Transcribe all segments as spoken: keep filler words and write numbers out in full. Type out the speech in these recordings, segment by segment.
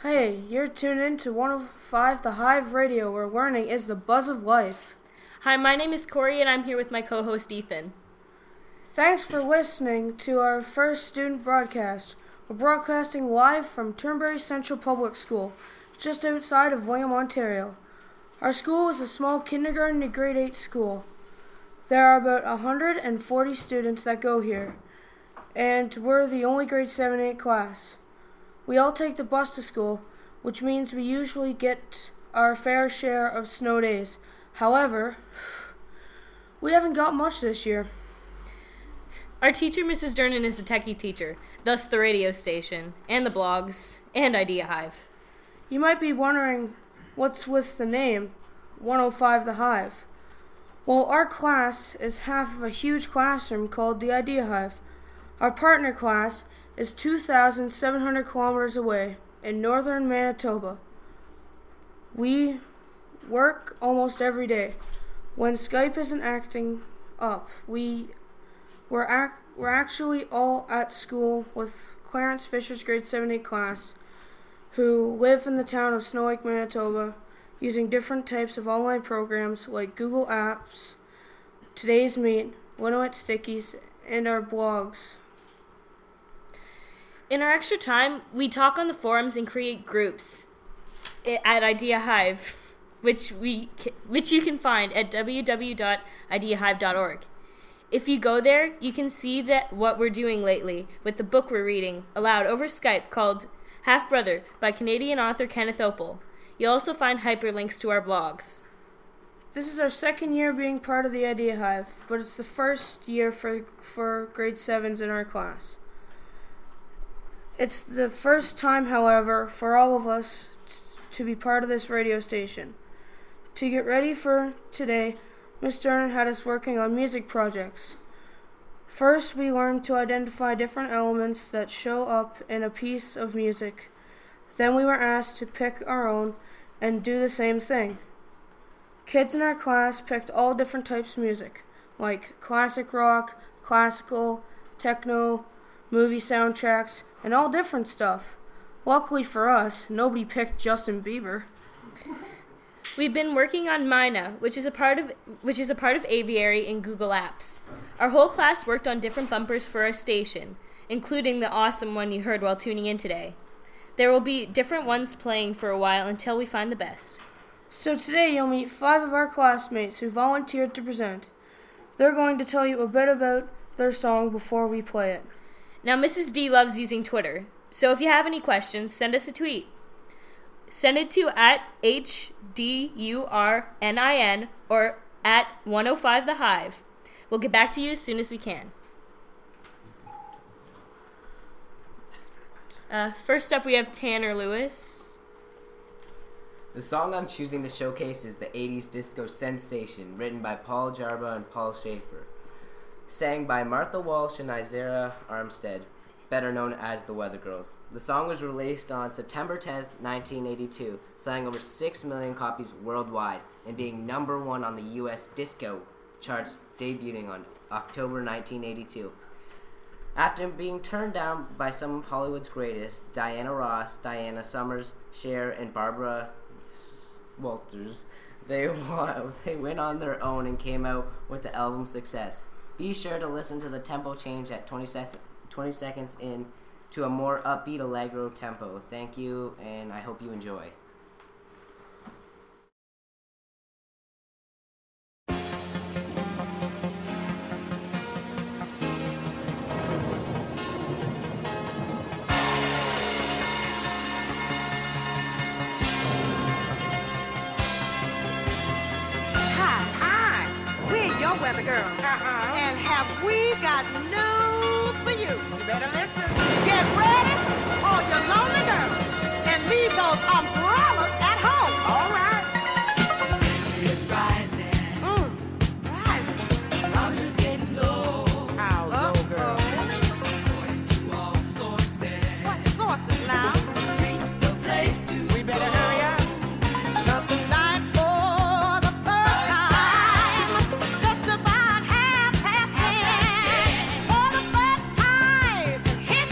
Hey, you're tuned in to one oh five The Hive Radio, where learning is the buzz of life. Hi, my name is Corey, and I'm here with my co-host Ethan. Thanks for listening to our first student broadcast. We're broadcasting live from Turnberry Central Public School, just outside of William, Ontario. Our school is a small kindergarten to grade eight school. There are about one hundred forty students that go here, and we're the only grade seven eight class. We all take the bus to school, which means we usually get our fair share of snow days. However, we haven't got much this year. Our teacher, Missus Dernan, is a techie teacher, thus the radio station, and the blogs, and Idea Hive. You might be wondering what's with the name, one oh five The Hive. Well, our class is half of a huge classroom called the Idea Hive. Our partner class is two thousand seven hundred kilometers away in northern Manitoba. We work almost every day. When Skype isn't acting up, we, we're, ac- we're actually all at school with Clarence Fisher's grade seven eight class, who live in the town of Snow Lake, Manitoba, using different types of online programs like Google Apps, Today's Meet, Winowit Stickies, and our blogs. In our extra time, we talk on the forums and create groups at Idea Hive, which we which you can find at w w w dot idea hive dot org. If you go there, you can see that what we're doing lately with the book we're reading aloud over Skype called Half Brother by Canadian author Kenneth Opel. You'll also find hyperlinks to our blogs. This is our second year being part of the Idea Hive, but it's the first year for for grade sevens in our class. It's the first time, however, for all of us t- to be part of this radio station. To get ready for today, Miz Dernan had us working on music projects. First, we learned to identify different elements that show up in a piece of music. Then we were asked to pick our own and do the same thing. Kids in our class picked all different types of music, like classic rock, classical, techno, movie soundtracks, and all different stuff. Luckily for us, nobody picked Justin Bieber. We've been working on Mina, which is a part of which is a part of Aviary in Google Apps. Our whole class worked on different bumpers for our station, including the awesome one you heard while tuning in today. There will be different ones playing for a while until we find the best. So today you'll meet five of our classmates who volunteered to present. They're going to tell you a bit about their song before we play it. Now, Missus D loves using Twitter, so if you have any questions, send us a tweet. Send it to at H D U R N I N or at one oh five The Hive. We'll get back to you as soon as we can. Uh, first up, we have Tanner Lewis. The song I'm choosing to showcase is the eighties disco sensation, written by Paul Jarba and Paul Schaefer. Sang by Martha Walsh and Isaiah Armstead, better known as the Weather Girls. The song was released on September tenth, nineteen eighty-two, selling over six million copies worldwide, and being number one on the U S disco charts, debuting on October nineteen eighty-two. After being turned down by some of Hollywood's greatest, Diana Ross, Diana Summers, Cher, and Barbara Walters, they, they went on their own and came out with the album success. Be sure to listen to the tempo change at twenty, sec- twenty seconds in to a more upbeat allegro tempo. Thank you, and I hope you enjoy. Weather girl. Uh-huh. And have we got news for you? You better listen. Get ready, all you lonely girls, and leave those umbrellas at home. All right. It's rising. Mm. Rising. Problems getting low. How low, girl? According to all sources. What sources now? The streets, the place to We better go. hurry up. 'Cause tonight, for the first time, just about half past ten, for the first time in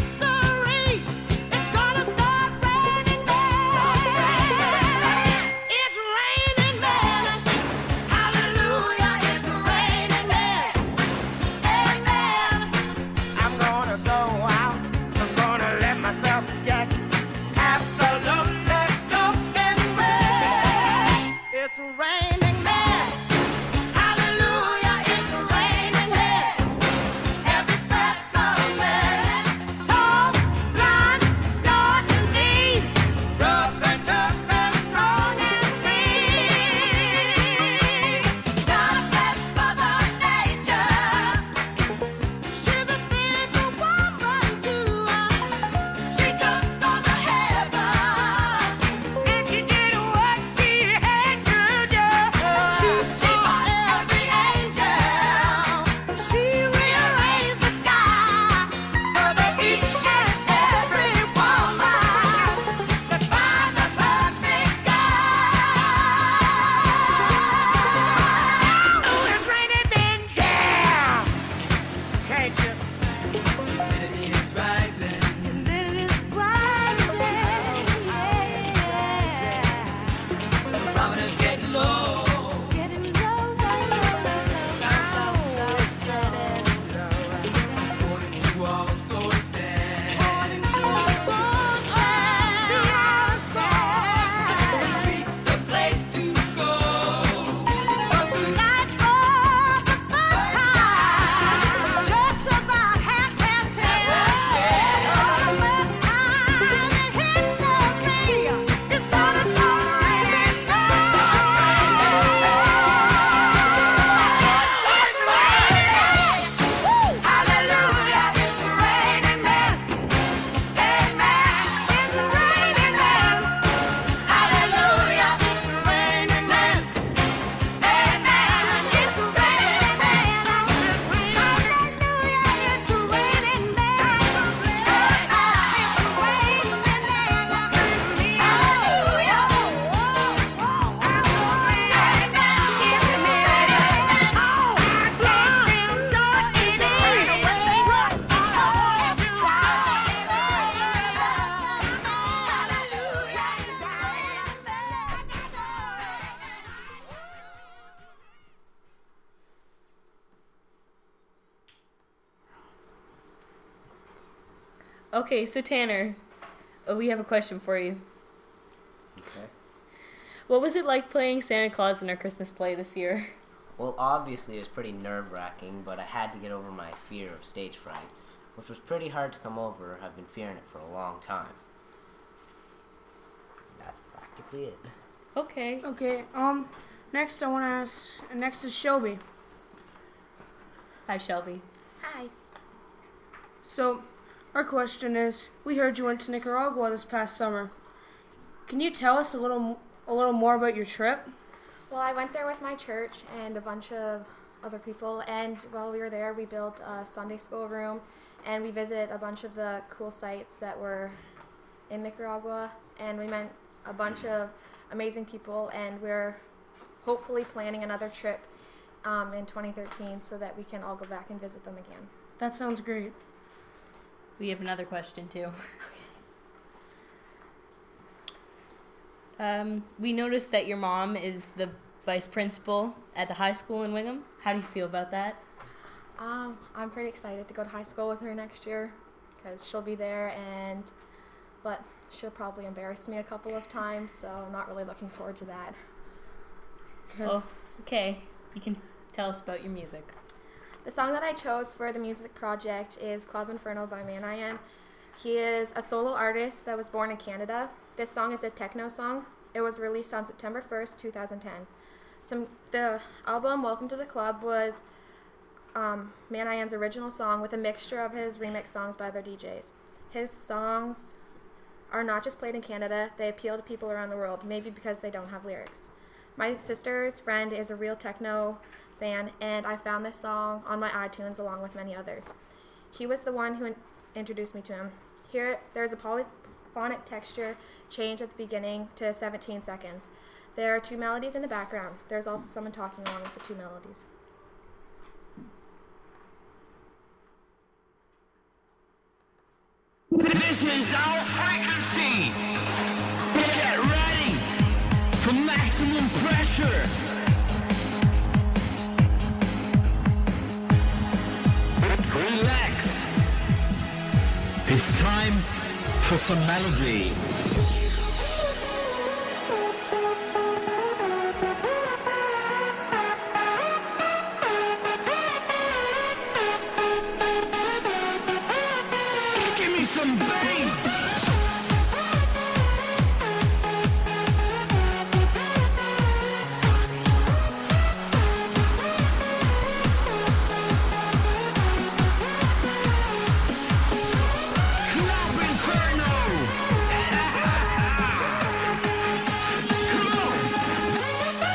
Okay, so Tanner, oh, we have a question for you. Okay. What was it like playing Santa Claus in our Christmas play this year? Well, obviously it was pretty nerve-wracking, but I had to get over my fear of stage fright, which was pretty hard to come over. I've been fearing it for a long time. That's practically it. Okay. Okay, um, next I want to ask, next is Shelby. Hi, Shelby. Hi. So, our question is, we heard you went to Nicaragua this past summer. Can you tell us a little, a little more about your trip? Well, I went there with my church and a bunch of other people, and while we were there, we built a Sunday school room, and we visited a bunch of the cool sites that were in Nicaragua, and we met a bunch of amazing people, and we're hopefully planning another trip um, in twenty thirteen so that we can all go back and visit them again. That sounds great. We have another question, too. Um, we noticed that your mom is the vice principal at the high school in Wingham. How do you feel about that? Um, I'm pretty excited to go to high school with her next year because she'll be there, and but she'll probably embarrass me a couple of times, so I'm not really looking forward to that. Oh, okay. You can tell us about your music. The song that I chose for the music project is Club Inferno by Man I Am. He is a solo artist that was born in Canada. This song is a techno song. It was released on September first, two thousand ten. Some, the album Welcome to the Club was um, Man I Am's original song with a mixture of his remix songs by other D Js. His songs are not just played in Canada, they appeal to people around the world, maybe because they don't have lyrics. My sister's friend is a real techno fan, and I found this song on my iTunes along with many others. He was the one who in- introduced me to him. Here, there's a polyphonic texture change at the beginning to seventeen seconds. There are two melodies in the background. There's also someone talking along with the two melodies. This is our frequency. Get ready for maximum pressure. Relax. It's time for some melody. Give me some bass. Club Inferno. Come on.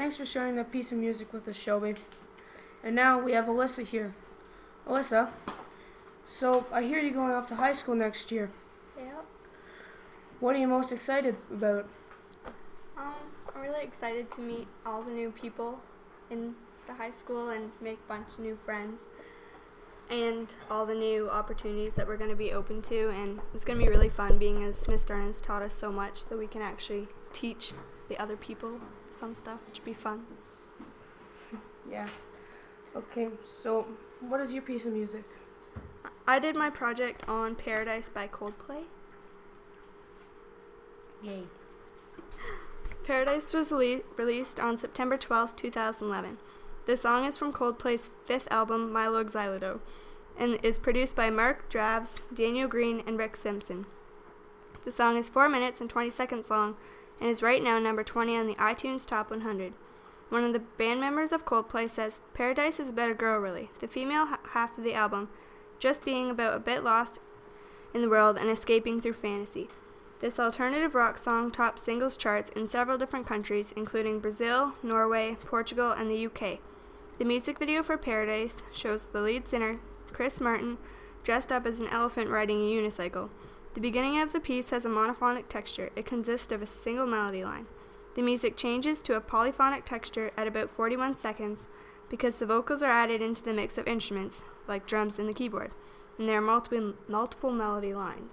Thanks for sharing that piece of music with us, Shelby. And now we have Alyssa here. Alyssa, so I hear you're going off to high school next year. Yeah. What are you most excited about? Um, I'm really excited to meet all the new people in the high school and make a bunch of new friends and all the new opportunities that we're going to be open to. And it's going to be really fun being as Miss Durnan's taught us so much that we can actually teach the other people some stuff, which would be fun. Yeah. Okay, so what is your piece of music? I did my project on Paradise by Coldplay. Yay. Paradise was le- released on September twelfth, two thousand eleven. The song is from Coldplay's fifth album, Milo Xyloto, and is produced by Mark Draves, Daniel Green, and Rick Simpson. The song is four minutes and twenty seconds long and is right now number twenty on the iTunes Top one hundred. One of the band members of Coldplay says, "Paradise is about a girl, really, the female ha- half of the album, just being about a bit lost in the world and escaping through fantasy." This alternative rock song topped singles charts in several different countries, including Brazil, Norway, Portugal, and the U K. The music video for Paradise shows the lead singer, Chris Martin, dressed up as an elephant riding a unicycle. The beginning of the piece has a monophonic texture. It consists of a single melody line. The music changes to a polyphonic texture at about forty-one seconds because the vocals are added into the mix of instruments, like drums and the keyboard, and there are multiple, multiple melody lines.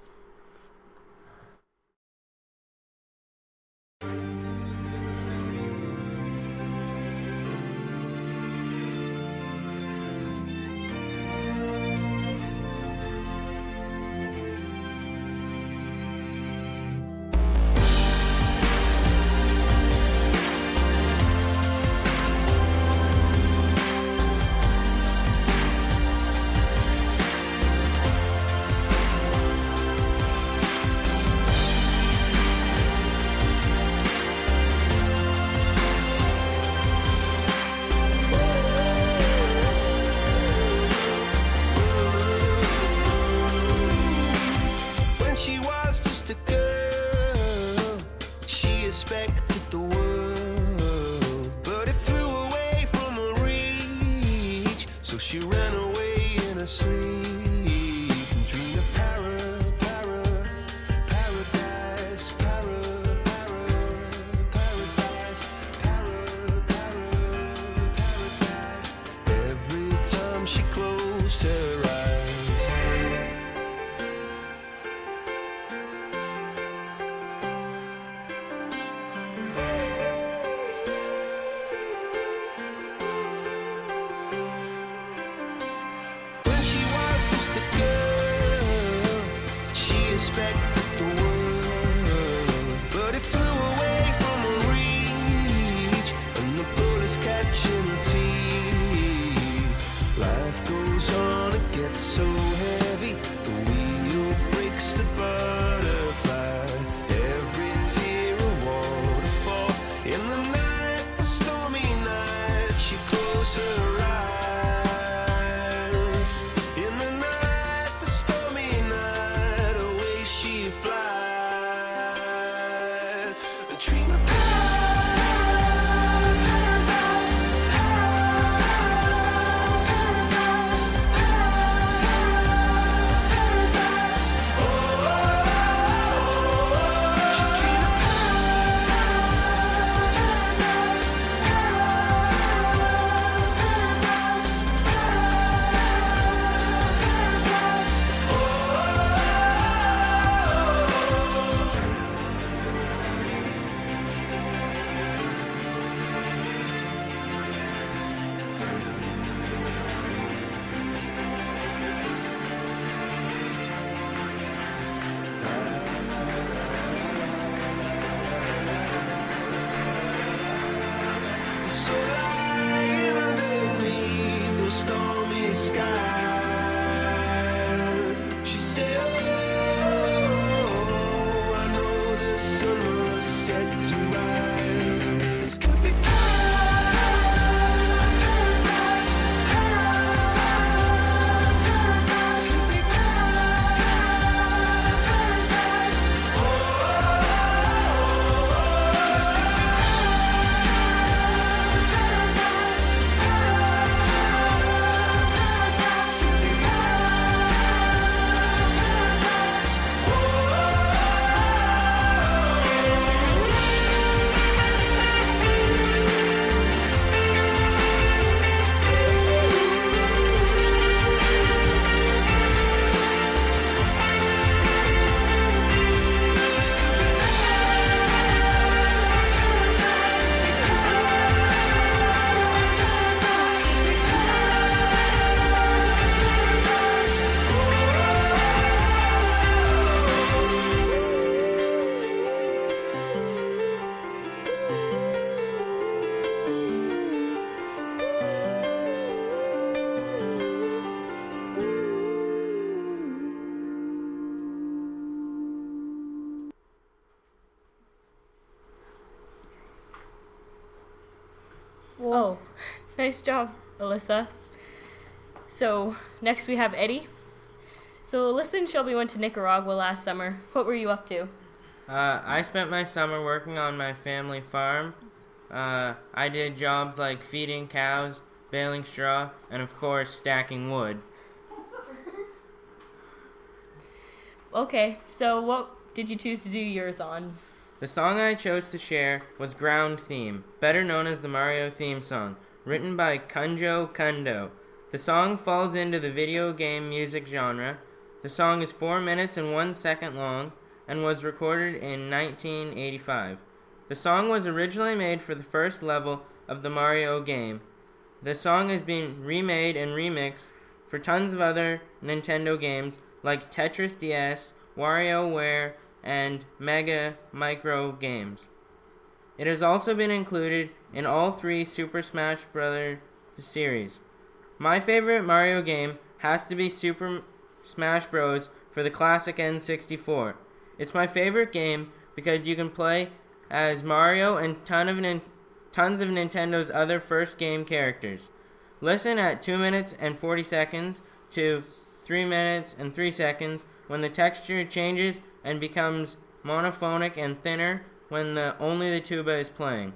Oh, nice job, Alyssa. So, next we have Eddie. So, Alyssa and Shelby went to Nicaragua last summer. What were you up to? Uh, I spent my summer working on my family farm. Uh, I did jobs like feeding cows, baling straw, and of course, stacking wood. Okay, so what did you choose to do yours on? The song I chose to share was Ground Theme, better known as the Mario theme song, written by Kunjo Kundo. The song falls into the video game music genre. The song is four minutes and one second long and was recorded in nineteen eighty-five. The song was originally made for the first level of the Mario game. The song has been remade and remixed for tons of other Nintendo games like Tetris D S, WarioWare, and Mega Micro games. It has also been included in all three Super Smash Bros. Series. My favorite Mario game has to be Super Smash Bros. For the classic N sixty-four. It's my favorite game because you can play as Mario and ton of nin- tons of Nintendo's other first game characters. Listen at two minutes and forty seconds to three minutes and three seconds when the texture changes and becomes monophonic and thinner when the only the tuba is playing.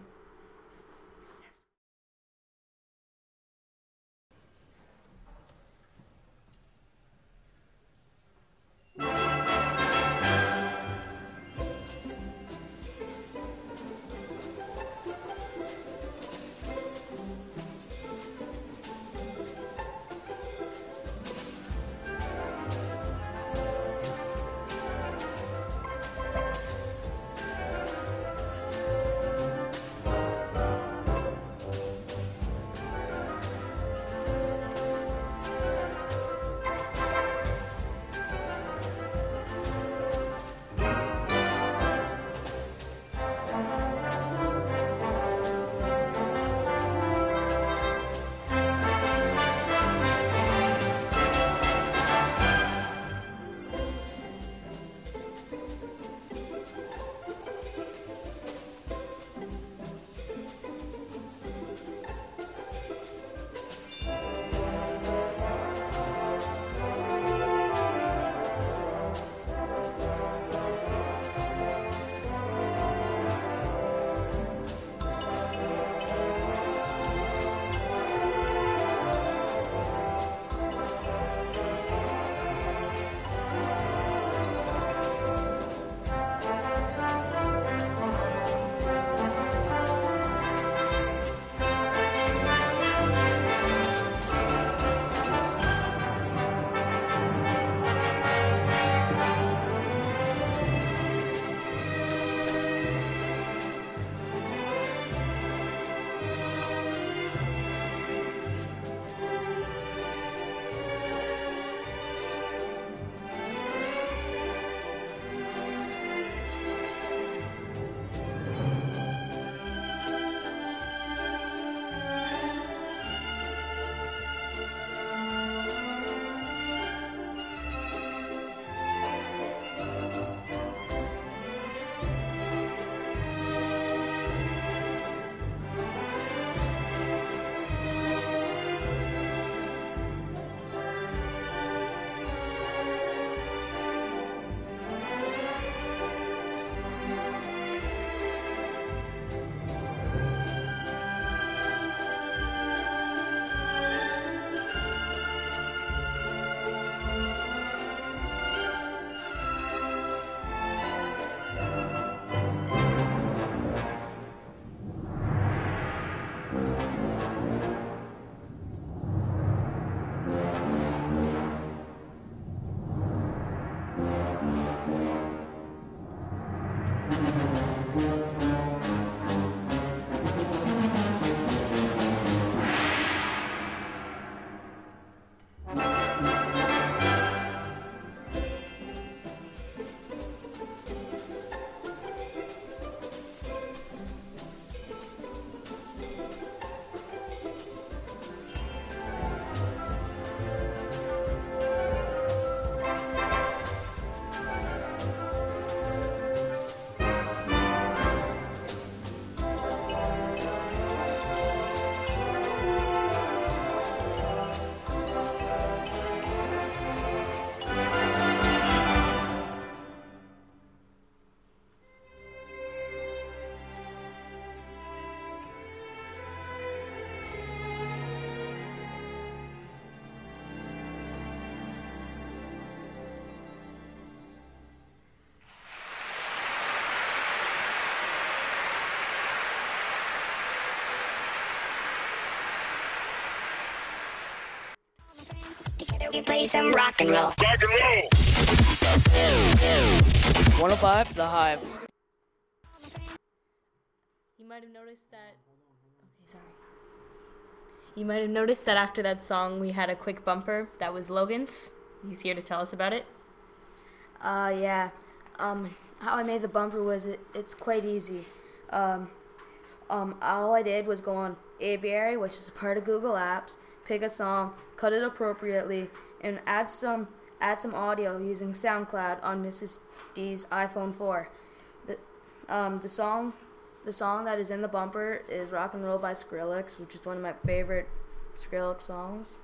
you play some rock and roll. Rock and roll. one oh five The Hive. You might have noticed that. Okay, sorry. You might have noticed that after that song, we had a quick bumper. That was Logan's. He's here to tell us about it. Uh, yeah. Um, how I made the bumper was it, it's quite easy. Um, um, all I did was go on Aviary, which is a part of Google Apps, pick a song, cut it appropriately, and add some add some audio using SoundCloud on Missus D's iPhone four. The um the song the song that is in the bumper is Rock and Roll by Skrillex, which is one of my favorite Skrillex songs.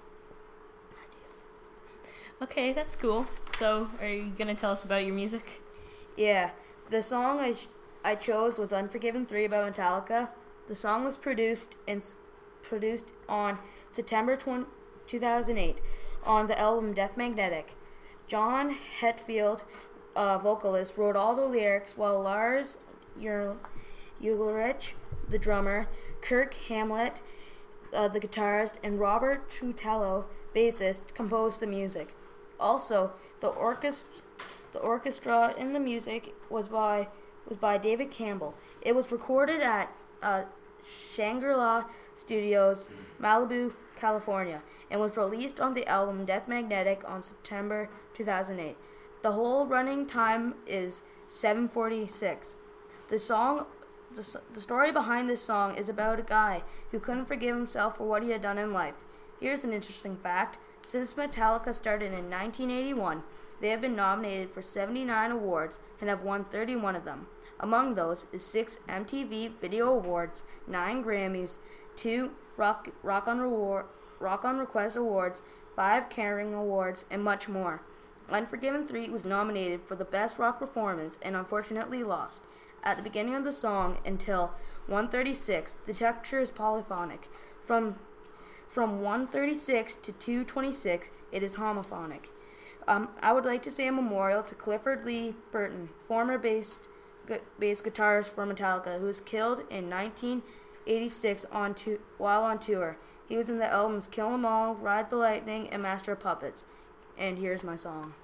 Okay, that's cool. So, are you gonna tell us about your music? Yeah, the song I ch- I chose was Unforgiven three by Metallica. The song was produced in s- produced on September twentieth, two thousand eight on the album Death Magnetic. John Hetfield, uh, vocalist, wrote all the lyrics while Lars Ul- Ulrich, the drummer, Kirk Hamlet, uh, the guitarist, and Robert Trujillo, bassist, composed the music. Also, the orchestra, the orchestra in the music was by was by David Campbell. It was recorded at uh, Shangri-La Studios, Malibu, California, and was released on the album Death Magnetic on September two thousand eight. The whole running time is seven forty-six. The song, the, s- the story behind this song is about a guy who couldn't forgive himself for what he had done in life. Here's an interesting fact. Since Metallica started in nineteen eighty-one, they have been nominated for seventy-nine awards and have won thirty-one of them. Among those is six M T V Video Awards, nine Grammys, two Rock, Rock, on, Reward, Rock on Request Awards, five Kerrang Awards, and much more. Unforgiven three was nominated for the Best Rock Performance and unfortunately lost. At the beginning of the song until one thirty-six, the texture is polyphonic. From From one thirty-six to two twenty-six, it is homophonic. Um, I would like to say a memorial to Clifford Lee Burton, former bass, gu- bass guitarist for Metallica, who was killed in nineteen eighty-six on tu- while on tour. He was in the albums Kill 'Em All, Ride the Lightning, and Master of Puppets. And here's my song.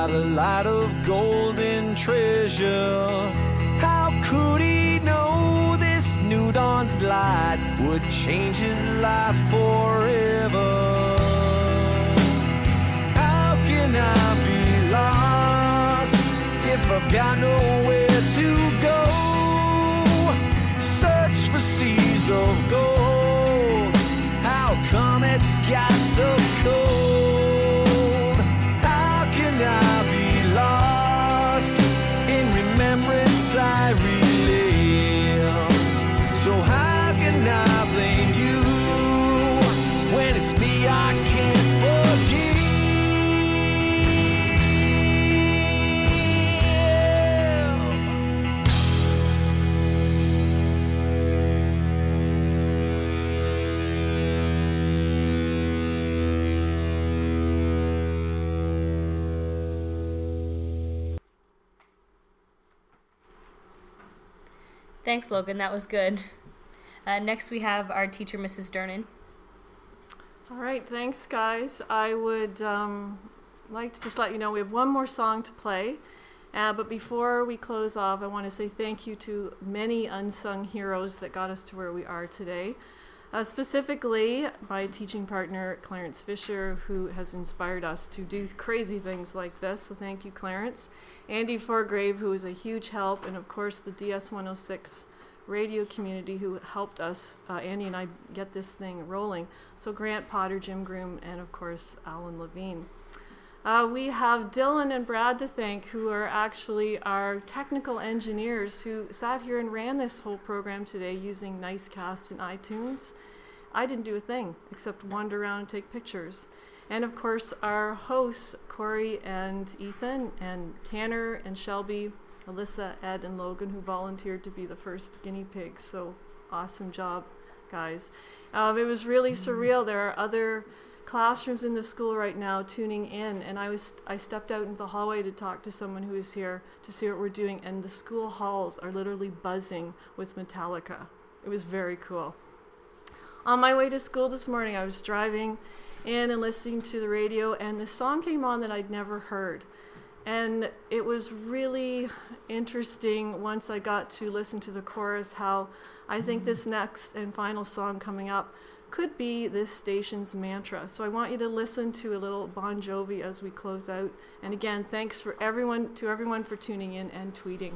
the light of golden treasure. How could he know this new dawn's light would change his life forever? How can I be lost if I've got nowhere to go? Search for seas of gold. How come it's got so cold? How can I be lost in remembrance I relive? So how can I blame you when it's me I can't forgive? Thanks, Logan. That was good. Uh, next, we have our teacher, Missus Dernan. All right, thanks, guys. I would um, like to just let you know we have one more song to play. Uh, but before we close off, I want to say thank you to many unsung heroes that got us to where we are today. Uh, specifically, my teaching partner, Clarence Fisher, who has inspired us to do crazy things like this. So thank you, Clarence. Andy Forgrave, who is a huge help, and of course the D S one oh six radio community who helped us, uh, Andy and I, get this thing rolling. So Grant Potter, Jim Groom, and of course Alan Levine. Uh, we have Dylan and Brad to thank, who are actually our technical engineers who sat here and ran this whole program today using Nicecast and iTunes. I didn't do a thing except wander around and take pictures. And of course, our hosts, Corey and Ethan, and Tanner and Shelby, Alyssa, Ed, and Logan, who volunteered to be the first guinea pigs. So awesome job, guys. Um, it was really surreal. There are other classrooms in the school right now tuning in, and I was I stepped out into the hallway to talk to someone who was here to see what we're doing, and the school halls are literally buzzing with Metallica. It was very cool. On my way to school this morning, I was driving in and listening to the radio, and this song came on that I'd never heard. And it was really interesting once I got to listen to the chorus how I think this next and final song coming up could be this station's mantra. So I want you to listen to a little Bon Jovi as we close out. And again, thanks for everyone to everyone for tuning in and tweeting.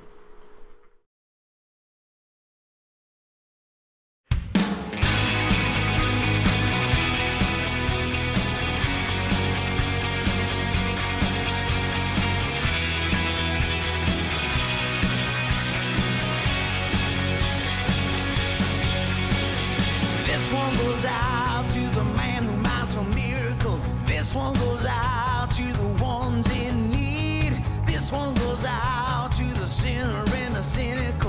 This one goes out to the man who minds for miracles. This one goes out to the ones in need. This one goes out to the sinner and the cynical.